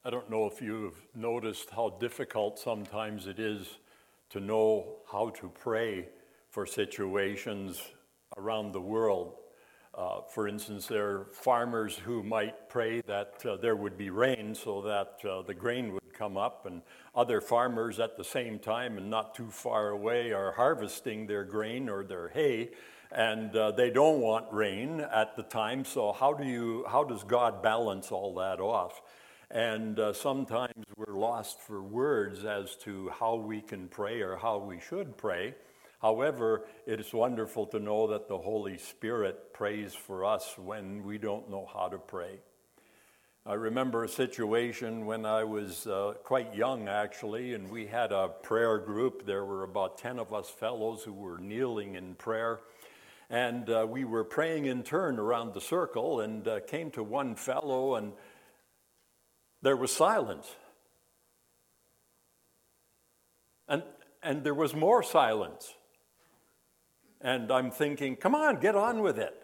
I don't know if you've noticed how difficult sometimes it is to know how to pray for situations around the world. For instance, there are farmers who might pray that there would be rain so that the grain would come up, and other farmers at the same time and not too far away are harvesting their grain or their hay, and they don't want rain at the time. So how does God balance all that off? And sometimes we're lost for words as to how we can pray or how we should pray. However, it is wonderful to know that the Holy Spirit prays for us when we don't know how to pray. I remember a situation when I was quite young, actually, and we had a prayer group. There were about 10 of us fellows who were kneeling in prayer. And we were praying in turn around the circle, and came to one fellow, and there was silence. And there was more silence. And I'm thinking, come on, get on with it.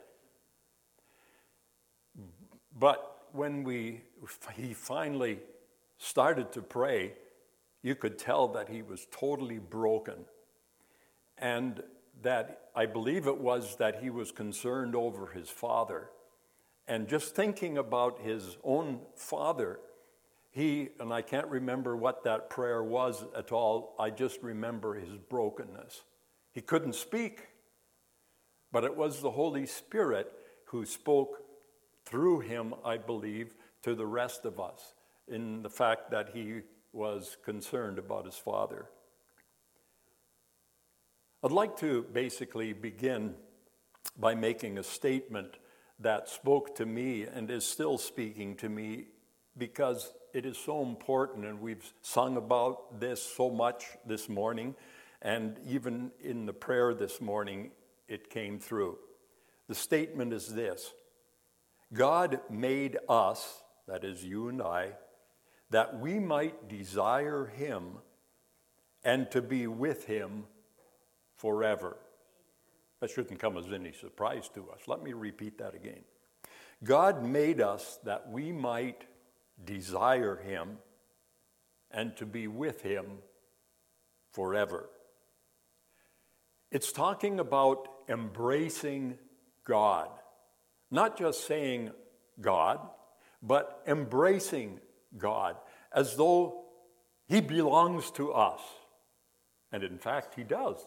But when he finally started to pray, you could tell that he was totally broken. And that I believe it was that he was concerned over his father. And just thinking about his own father, and I can't remember what that prayer was at all, I just remember his brokenness. He couldn't speak, but it was the Holy Spirit who spoke through him, I believe, to the rest of us in the fact that he was concerned about his father. I'd like to basically begin by making a statement that spoke to me and is still speaking to me because it is so important, and we've sung about this so much this morning, and even in the prayer this morning, it came through. The statement is this: God made us, that is you and I, that we might desire him and to be with him forever. That shouldn't come as any surprise to us. Let me repeat that again. God made us that we might desire him and to be with him forever. It's talking about embracing God. Not just saying God, but embracing God as though he belongs to us. And in fact, he does.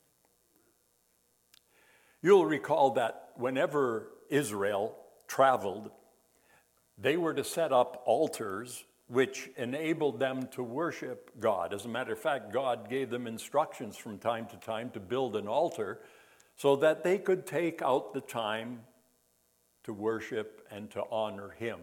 You'll recall that whenever Israel traveled, they were to set up altars which enabled them to worship God. As a matter of fact, God gave them instructions from time to time to build an altar so that they could take out the time to worship and to honor him.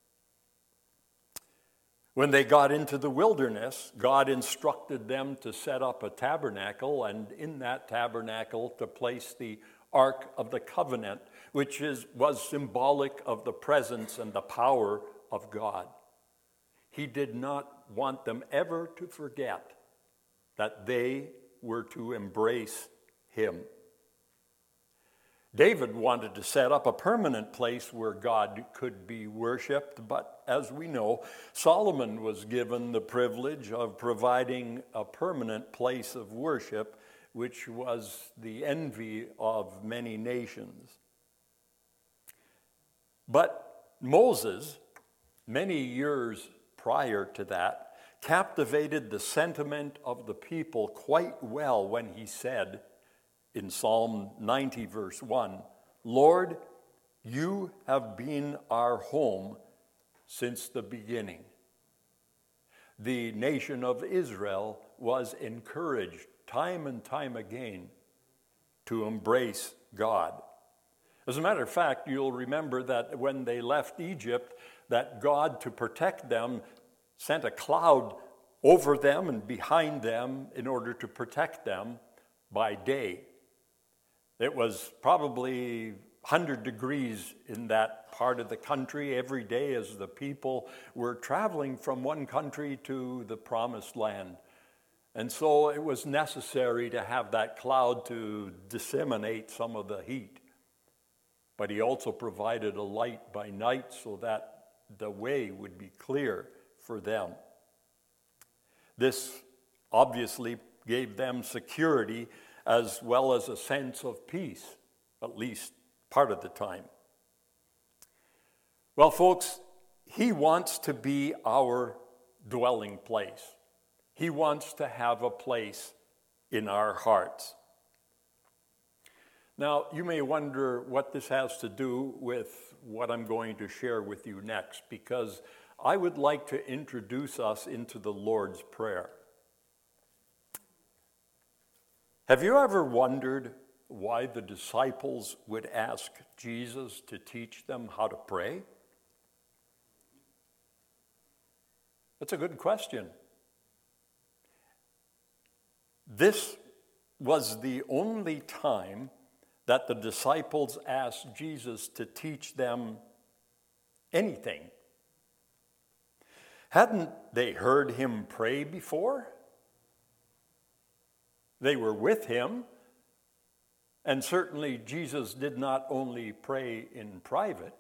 When they got into the wilderness, God instructed them to set up a tabernacle, and in that tabernacle to place the Ark of the Covenant, which was symbolic of the presence and the power of God. He did not want them ever to forget that they were to embrace him. David wanted to set up a permanent place where God could be worshiped, but as we know, Solomon was given the privilege of providing a permanent place of worship, which was the envy of many nations. But Moses, many years prior to that, captivated the sentiment of the people quite well when he said in Psalm 90, verse 1, "Lord, you have been our home since the beginning." The nation of Israel was encouraged time and time again to embrace God. As a matter of fact, you'll remember that when they left Egypt, that God, to protect them, sent a cloud over them and behind them in order to protect them by day. It was probably 100 degrees in that part of the country every day as the people were traveling from one country to the promised land. And so it was necessary to have that cloud to disseminate some of the heat. But he also provided a light by night so that the way would be clear for them. This obviously gave them security as well as a sense of peace, at least part of the time. Well, folks, he wants to be our dwelling place. He wants to have a place in our hearts. Now, you may wonder what this has to do with what I'm going to share with you next, because I would like to introduce us into the Lord's Prayer. Have you ever wondered why the disciples would ask Jesus to teach them how to pray? That's a good question. This was the only time that the disciples asked Jesus to teach them anything. Hadn't they heard him pray before? They were with him, and certainly Jesus did not only pray in private.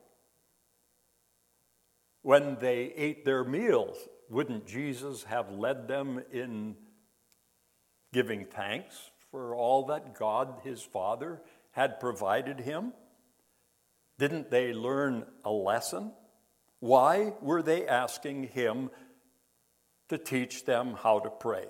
When they ate their meals, wouldn't Jesus have led them in giving thanks for all that God, his Father, had provided him? Didn't they learn a lesson? Why were they asking him to teach them how to pray?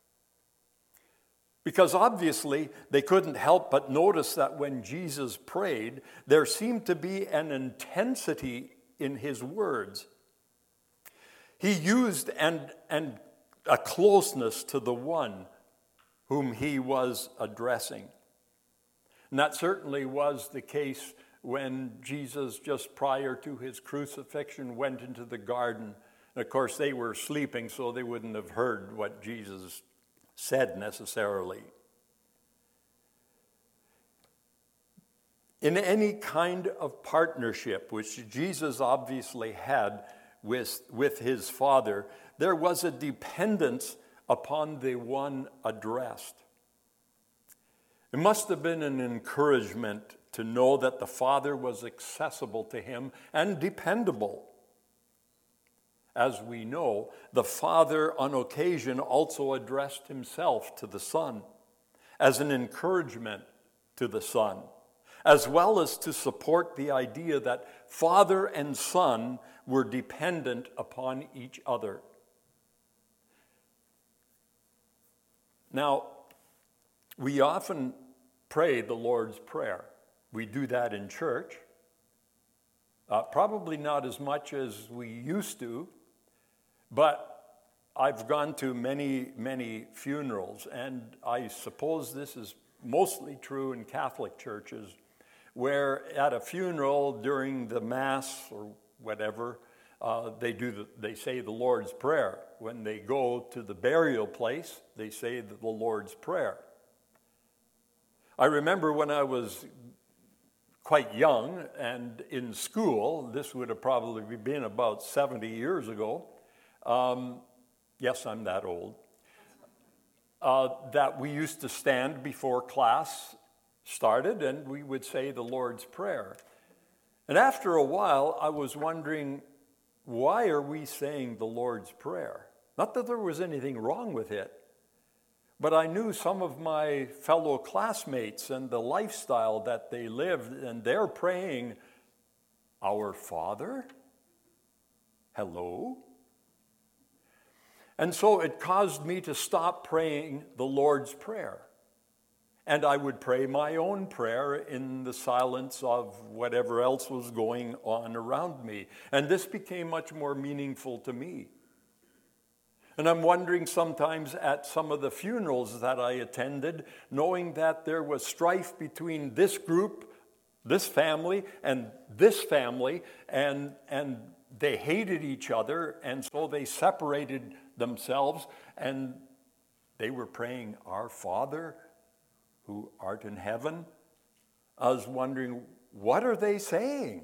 Because obviously they couldn't help but notice that when Jesus prayed, there seemed to be an intensity in his words. He used and a closeness to the one whom he was addressing. And that certainly was the case when Jesus, just prior to his crucifixion, went into the garden. And of course, they were sleeping, so they wouldn't have heard what Jesus said necessarily. In any kind of partnership, which Jesus obviously had with his Father, there was a dependence upon the one addressed. It must have been an encouragement to know that the Father was accessible to him and dependable. As we know, the Father on occasion also addressed himself to the Son as an encouragement to the Son, as well as to support the idea that Father and Son were dependent upon each other. Now, we often pray the Lord's Prayer. We do that in church. Probably not as much as we used to, but I've gone to many, many funerals, and I suppose this is mostly true in Catholic churches, where at a funeral during the Mass or whatever, they say the Lord's Prayer. When they go to the burial place, they say the Lord's Prayer. I remember when I was quite young and in school, this would have probably been about 70 years ago. Yes, I'm that old. That we used to stand before class started and we would say the Lord's Prayer. And after a while, I was wondering, why are we saying the Lord's Prayer? Not that there was anything wrong with it, but I knew some of my fellow classmates and the lifestyle that they lived, and they're praying, Our Father? Hello? And so it caused me to stop praying the Lord's Prayer. And I would pray my own prayer in the silence of whatever else was going on around me. And this became much more meaningful to me. And I'm wondering sometimes at some of the funerals that I attended, knowing that there was strife between this group, this family, and they hated each other, and so they separated themselves, and they were praying, Our Father, who art in heaven. I was wondering, what are they saying?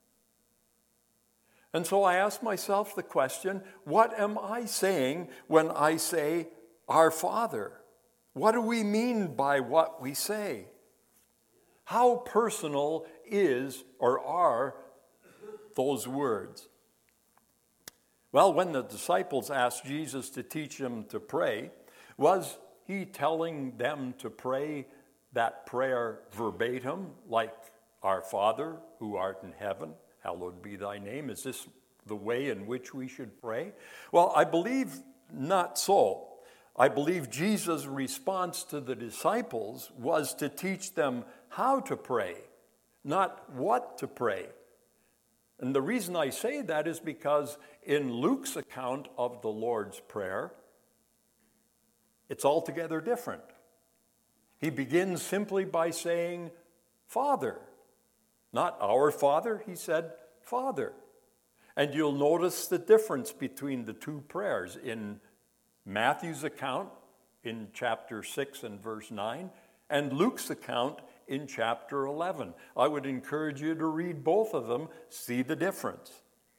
And so I asked myself the question, what am I saying when I say, Our Father? What do we mean by what we say? How personal is or are those words? Well, when the disciples asked Jesus to teach them to pray, was he telling them to pray that prayer verbatim, like our Father who art in heaven, hallowed be thy name? Is this the way in which we should pray? Well, I believe not so. I believe Jesus' response to the disciples was to teach them how to pray, not what to pray. And the reason I say that is because in Luke's account of the Lord's Prayer, it's altogether different. He begins simply by saying, Father. Not our Father, he said, Father. And you'll notice the difference between the two prayers. In Matthew's account, in chapter 6 and verse 9, and Luke's account in chapter 11. I would encourage you to read both of them, see the difference.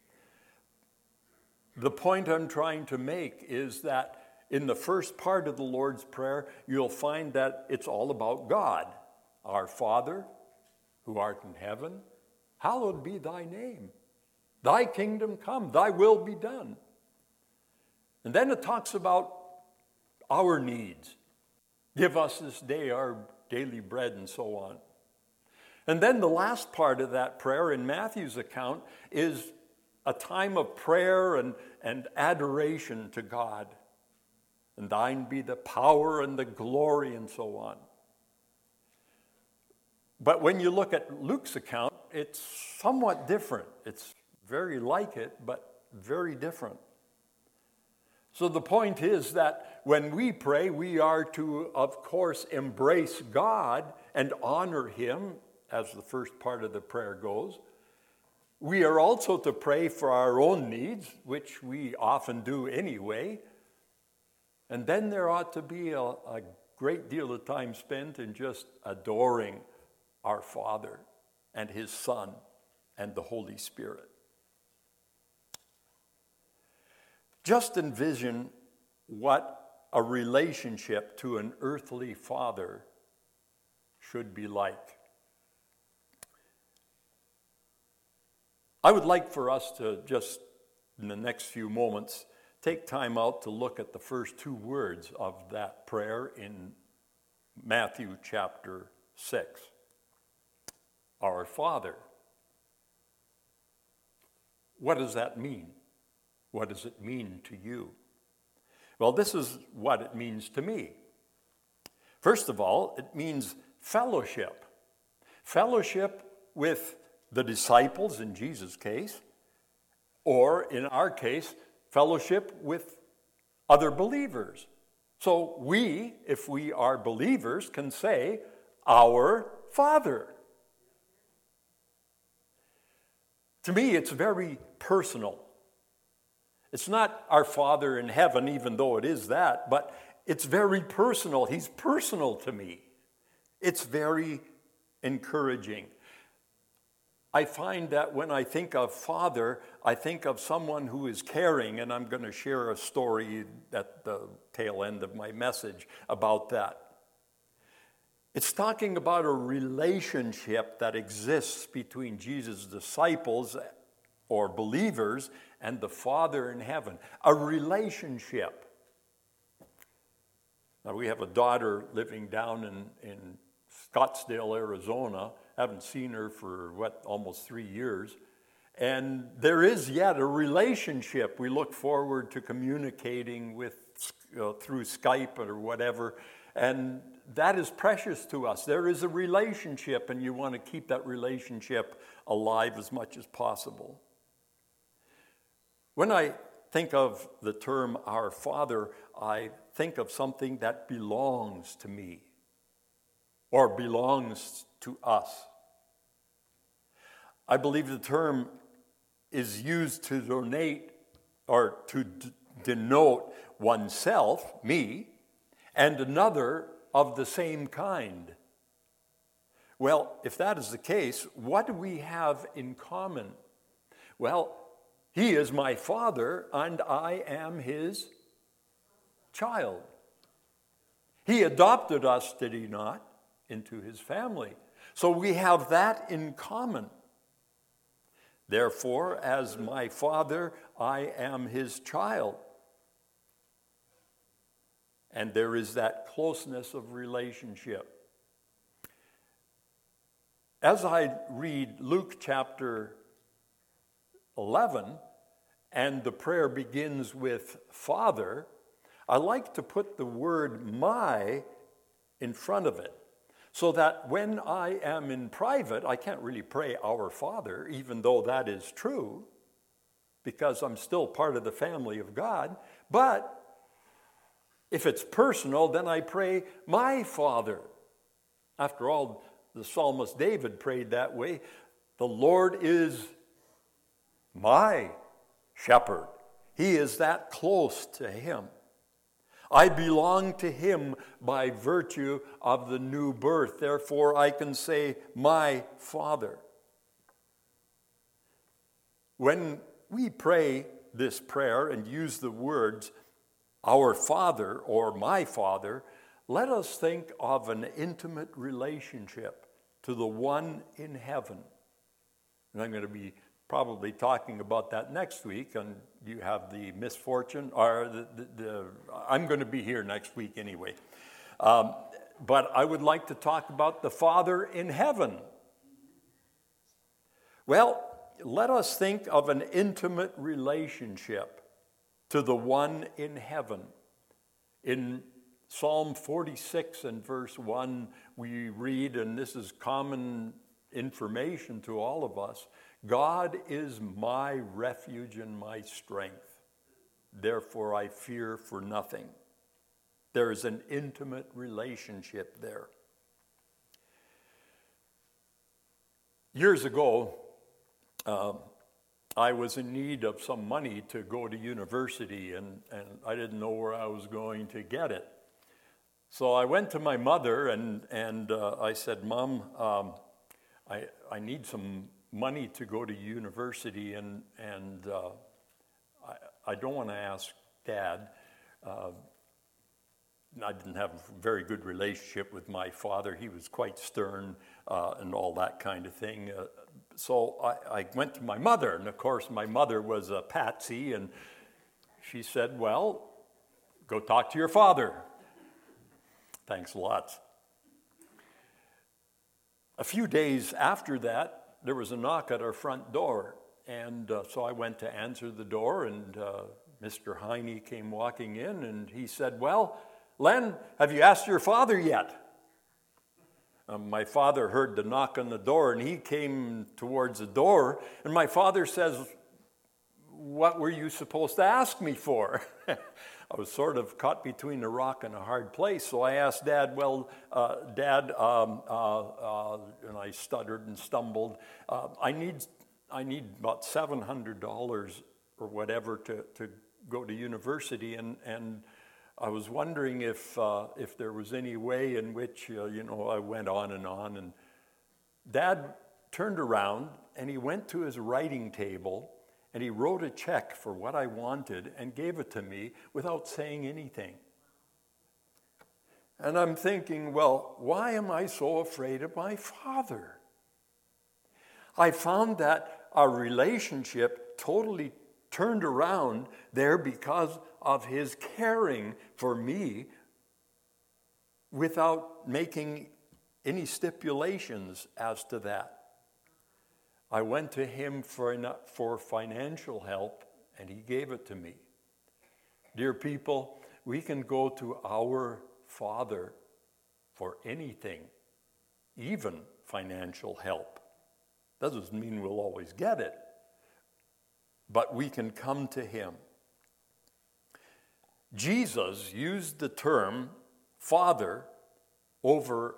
The point I'm trying to make is that in the first part of the Lord's Prayer, you'll find that it's all about God. Our Father, who art in heaven, hallowed be thy name. Thy kingdom come, thy will be done. And then it talks about our needs. Give us this day our daily bread and so on. And then the last part of that prayer in Matthew's account is a time of prayer and adoration to God. And thine be the power and the glory and so on. But when you look at Luke's account, it's somewhat different. It's very like it, but very different. So the point is that when we pray, we are to, of course, embrace God and honor him, as the first part of the prayer goes. We are also to pray for our own needs, which we often do anyway. And then there ought to be a great deal of time spent in just adoring our Father and his Son and the Holy Spirit. Just envision what a relationship to an earthly father should be like. I would like for us to just, in the next few moments, take time out to look at the first two words of that prayer in Matthew chapter 6. Our Father. What does that mean? What does it mean to you? Well, this is what it means to me. First of all, it means fellowship. Fellowship with the disciples in Jesus' case, or in our case, fellowship with other believers. So we, if we are believers, can say, our Father. To me, it's very personal. It's not our Father in heaven, even though it is that, but it's very personal. He's personal to me. It's very encouraging. I find that when I think of Father, I think of someone who is caring, and I'm going to share a story at the tail end of my message about that. It's talking about a relationship that exists between Jesus' disciples or believers and the Father in heaven. A relationship. Now, we have a daughter living down in Scottsdale, Arizona. Haven't seen her for, almost 3 years. And there is yet a relationship. We look forward to communicating with through Skype or whatever. And that is precious to us. There is a relationship, and you want to keep that relationship alive as much as possible. When I think of the term our Father, I think of something that belongs to me or belongs to us. I believe the term is used to denote oneself, me, and another of the same kind. Well, if that is the case, what do we have in common? Well, he is my Father, and I am his child. He adopted us, did he not, into his family. So we have that in common. Therefore, as my Father, I am his child. And there is that closeness of relationship. As I read Luke chapter 11, and the prayer begins with Father, I like to put the word my in front of it, so that when I am in private, I can't really pray Our Father, even though that is true, because I'm still part of the family of God. But if it's personal, then I pray my Father. After all, the psalmist David prayed that way. The Lord is my shepherd. He is that close to him. I belong to him by virtue of the new birth. Therefore, I can say, my Father. When we pray this prayer and use the words, Our Father or my Father, let us think of an intimate relationship to the one in heaven. And I'm going to be probably talking about that next week, and you have the misfortune, or I'm going to be here next week anyway. But I would like to talk about the Father in heaven. Well, let us think of an intimate relationship to the one in heaven. In Psalm 46 and verse 1, we read, and this is common information to all of us, God is my refuge and my strength. Therefore, I fear for nothing. There is an intimate relationship there. Years ago, I was in need of some money to go to university, and I didn't know where I was going to get it. So I went to my mother, and I said, Mom, I need some money to go to university, and I don't want to ask Dad. I didn't have a very good relationship with my father. He was quite stern and all that kind of thing. So I went to my mother, and of course my mother was a patsy, and she said, well, go talk to your father. Thanks a lot. A few days after that, there was a knock at our front door, and so I went to answer the door, and Mr. Heine came walking in, and he said, well, Len, have you asked your father yet? My father heard the knock on the door, and he came towards the door, and my father says, what were you supposed to ask me for? I was sort of caught between a rock and a hard place, so I asked Dad, well, Dad, and I stuttered and stumbled, I need about $700 or whatever to go to university, and I was wondering if there was any way in which, I went on, and Dad turned around, and he went to his writing table, and he wrote a check for what I wanted and gave it to me without saying anything. And I'm thinking, well, why am I so afraid of my father? I found that our relationship totally turned around there because of his caring for me without making any stipulations as to that. I went to him for financial help, and he gave it to me. Dear people, we can go to our Father for anything, even financial help. That doesn't mean we'll always get it, but we can come to him. Jesus used the term Father over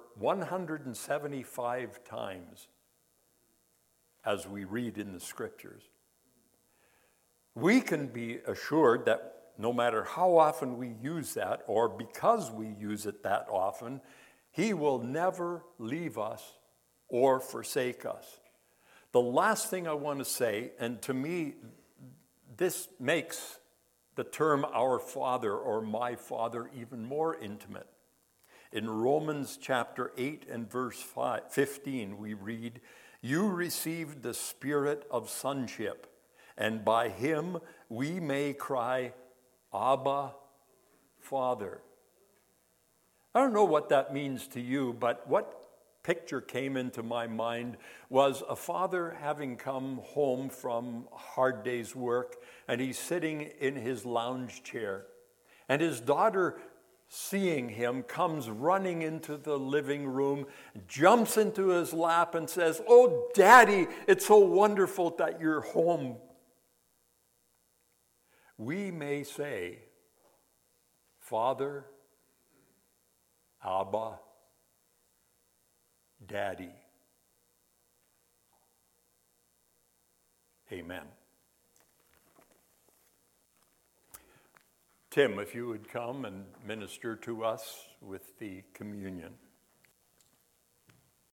175 times as we read in the scriptures. We can be assured that no matter how often we use that, or because we use it that often, he will never leave us or forsake us. The last thing I want to say, and to me, this makes the term our Father or my Father even more intimate. In Romans chapter 8 and verse 15, we read, You received the spirit of sonship, and by him we may cry, Abba, Father. I don't know what that means to you, but what picture came into my mind was a father having come home from a hard day's work, and he's sitting in his lounge chair, and his daughter, seeing him, comes running into the living room, jumps into his lap and says, "Oh, Daddy, it's so wonderful that you're home." We may say, Father, Abba, Daddy. Amen. Tim, if you would come and minister to us with the communion.